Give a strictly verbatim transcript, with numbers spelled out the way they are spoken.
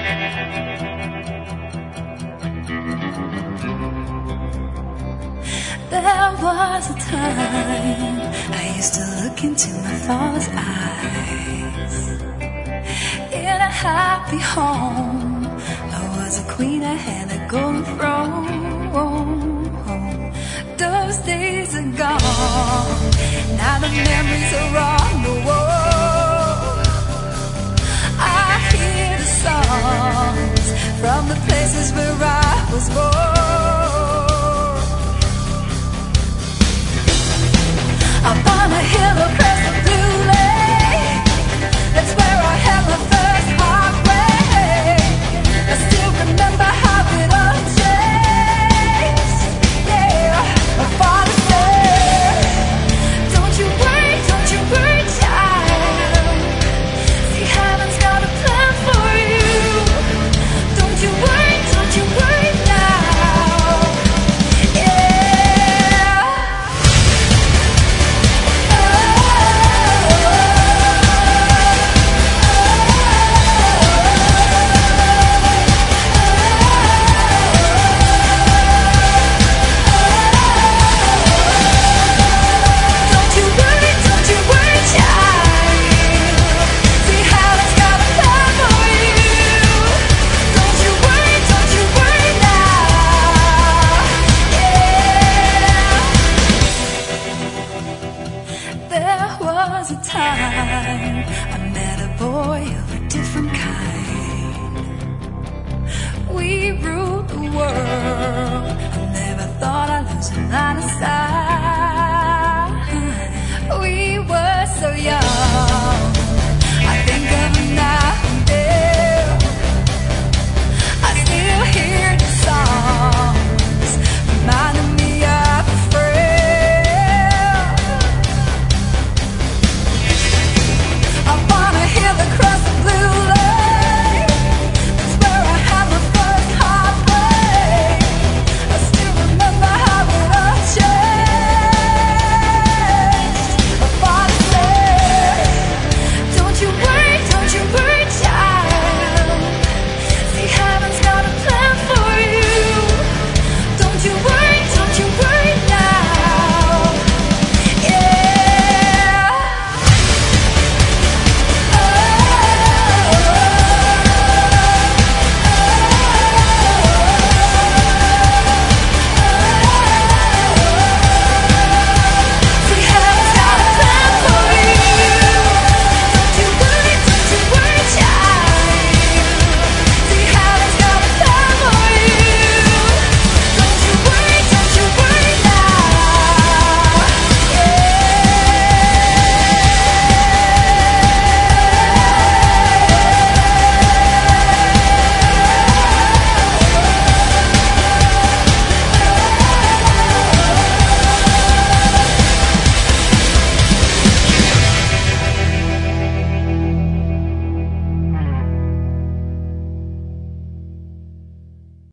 There was a time I used to look into my father's eyes. In a happy home, I was a queen, I had a golden throne. Those days are gone, now the memories are on the wall. I hear the songs from the places where I was born. Up on a hill across the blue lake, that's where I had my first heartbreak. I still remember how it all changed. Yeah, my father said, don't you worry, don't you worry, child. See, heaven's got a plan for you. Don't you worry, don't you worry now. Yeah. There was a time I met a boy of a different kind. We ruled the world. I never thought I'd lose him out of sight.